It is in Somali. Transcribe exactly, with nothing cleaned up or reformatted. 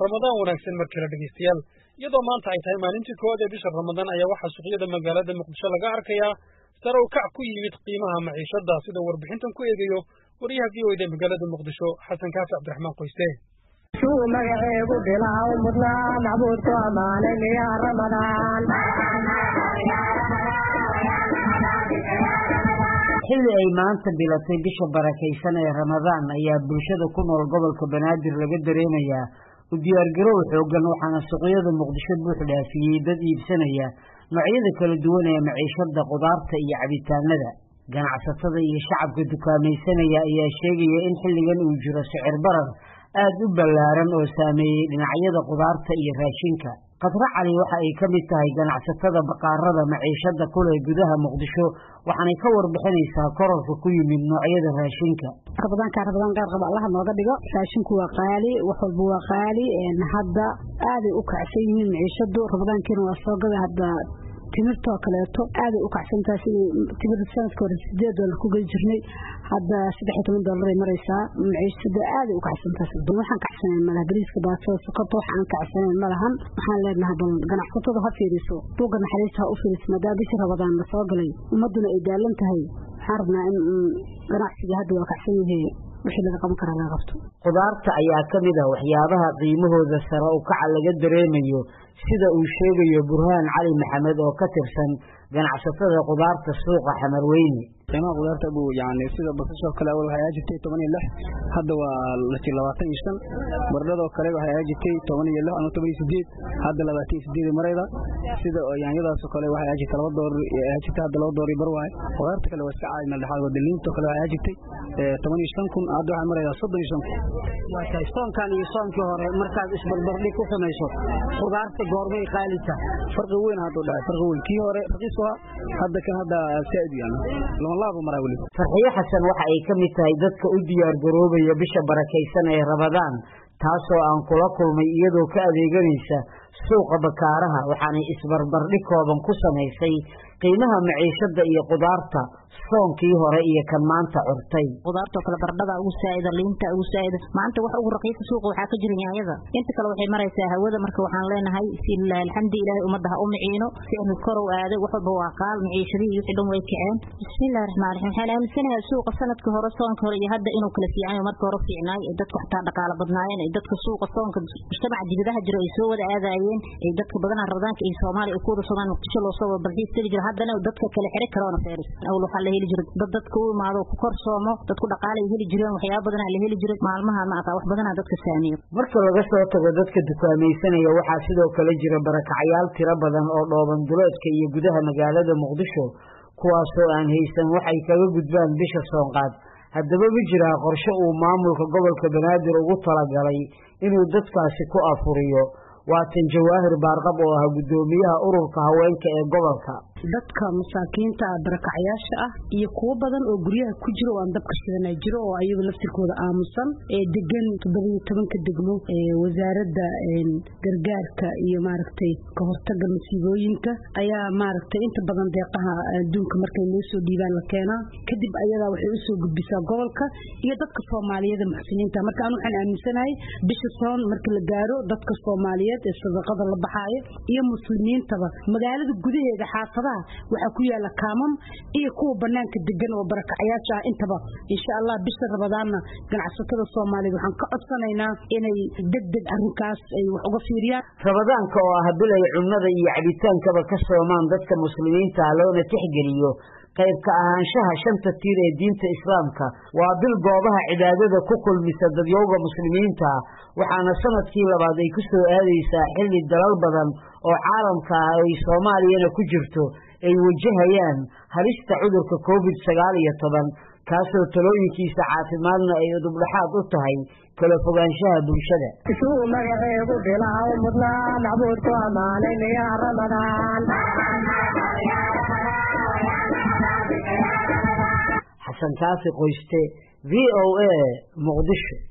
Ramadaan wanaagsan markii la dhageystayaal iyadoo maanta ay tahay maalintii koowaad ee bisha Ramadaan ayaa waxaa suuqyada magaalada Muqdisho laga arkayaa sare u kac ku yimid qiimaha maciishada sida warbixintan ku eegayo wariyaha V O A magaalada Muqdisho Xasan Kaafi Cabdiraxmaan Qoyste suu magaceedu bilaw mudnaa macbuudku amaanan ya Ramadaan xilli ay maanta bilatay bisha barakaysan ee Ramadaan ayaa bulshada ku nool gobolka Banaadir laga dareemayaa u diyaargarow xoogan waxaana suuqyada Muqdisho buux dhaafiyay dad iibsanaya noocyada kala duwan ee maciishada qudaarta iyo cabitaanada ganacsatada iyo shacabka dukaamaysanaya ayaa sheegaya in xilligan uu jiro sicir barar aad u ballaaran oo saameeyay dhinacyada qudaarta iyo raashinka qadra cali waxa ay ka mid tahay ganacsatada baqaarada maciishada kule gudaha Muqdisho waxaanay ka warbixinaysaa kororka ku yimid noocyada raashinka Ramadaan ka Ramadaan gaar qaba Allah nooga dhigo raashinku waa qaali wax walba waa qaali ee hadda aad u kacsan yihiin maciishadu Ramadaankiina waa soo gada hadda timirta kaleeto aad u kacsantaa sidii timirta sanadka hore sideed dollar ku gal jirnay hadda saddex iyo toban dollar ay maraysaa maciishada aad u kacsantaa waxaan kacsanay malaha bariiska baasada sokorta waxaan kacsanay malahan waxaan leenahay bal ganacsatada ha fiiriso buuga naxariista u fiiriso maadaama bisha Ramadaan la soo galay ummaduna ay daalan tahay waxaan rabnaa in ganacsiga hadda waa kacsan yahay wixii laga qaban karaa laga qabto qudaarta ayaa ka mid ah waxyaabaha qiimahooda sare u kaca laga dareemayo sida uu sheegayo Burhaan Cali Maxamed oo ka tirsan ganacsatada qudaarta suuqa Xamarweyne qiimaha qudaarta buu yaani sida basasha kale awal waxay jirtay toban iyo lix hadda waa labaatan iyo shan baradhada kale waxay jirtay toban iyo lix ama toban iyo siddeed hadda labaatan iyo siddeed marayda sida yaanyadaas kale waxay jirtay laba dollar ee jirtay hadda laba dollar bar waay qudaarta kale waa saacad meel dhaxal wadaliinta kale waxay jirtay toban iyo shan kun hadda waxay marayda soddon iyo shan kun waa tahay soonkan iyo soonkii hore markaad isbarbar dhig ku samayso qudaarta goormay qaalita farqi weyn hadda u dhaxay farqi weyn kii hore raqiis waa hadda kan hadda saad yaani farxiyo xasan waxa ay ka mid tahay dadka u diyaar garoobaya bisha barakaysan ee Ramadaan taasoo aan kula kulmay iyadoo ka adeeganaysa suuqa bakaaraha waxaanay isbarbar dhig kooban ku samaysay qiimaha maciishada iyo qudaarta soonkii hore iyo kan maanta curtay qudaarta kala baradhada ugu saayida liinta ugu saayida maanta wax ugu raqiis suuqa waxa ka jira yaanyada inta kale waxay maraysaa hawada marka waxaan leenahay ilaahay alxamdulillaah umadaha u miciino si aan korow aado wax walba waa qaal maciishadii iyo xidhan way kiceen bismillaahir rahmaanir rahiim waxaan aaminsanahay suuqa sanadka hore soonka hore iyo hadda inuu kala fiican yahay marka hore fiicnaay dadku xataa dhaqaale badnaayeen dadka suuqa soonka mujtamaca dibadaha jira ay soo wada aadayeen ay dadka badan Ramadaanka ee Soomaaliya ku wada Soomaaliya Muqdisho loo soo balxiis tiri haddana dadka kale xiri karona fayris awal waxa la heli jiray dad dadku u imaado ku korsoomo dadku dhaqaale heli jireen waxyaabo badan la heli jiray maalmaha ma aqaa wax badan dadka saameeyo marka laga soo tago dadka dukaamaysanaya waxa sidoo kale jira barakacayaal tiro badan oo dhooban duleedka iyo gudaha magaalada Muqdisho kuwaas oo aan haysan waxay kaga gudbaan bisha soonqaad haddaba ma jira qorshe uu maamulka gobolka Banaadir ugu talagalay inuu dadkaasi ku afuriyo waa tan Jawaahir Baarqab oo ah gudoomiyaha ururka haweenka ee gobolka dadka masaakiinta barakacayaasha ah iyo kuwa badan oo guryaha ku jiro oo dabka shidanay jiro oo ayagu laftirkooda aamusan ee degan toddoba iyo toban ka degmo ee wasaaradda gargaarka iyo maaragtay ka hortagga masiibooyinka ayaa maaragtay inta badan deeqaha adduunka markay loo soo dhiibaan la keenaa kadib ayada waxay u soo gudbisaa gobolka iyo dadka Soomaaliyeed muxsiniinta marka aan waxaan aaminsanahay bisha soon marka la gaaro dadka Soomaaliyeed ee sadaqada la baxayo iyo muslimiintaba magaalada gudaheeda xaafada waxa ku yaala kaamam iyo kuwa banaanka degan oo barakacayaasha intaba insha Allah bisha Ramadaanna ganacsatada Soomaaliyeed waxaan ka codsanaynaa inay degdeg arrinkaas ay wax uga fiiriyaan Ramadaanka oo ah bil ay cunnada iyo cabitaankaba ka soomaan dadka muslimiinta loona tixgeliyo qayb ka ahaanshaha shanta tiir ee diinta Islaamka waa bil goobaha cibaadada ku kulmisa dadyowga muslimiinta waxaana sanadkii labaad ay ku soo aadaysaa xilli dalal badan oo caalamka ah ay Soomaaliyana ku jirto ay wajahayaan halista cudurka covid sagaal iyo toban kaasoo talooyinkiisa caafimaadna ay udubdhaxaad u tahay kala fogaanshaha bulshada suu magaceedu bilaw mudnaa macbuudku amaanan ya Ramadaan Xasan Kaafi Qoyste V O A Muqdisho.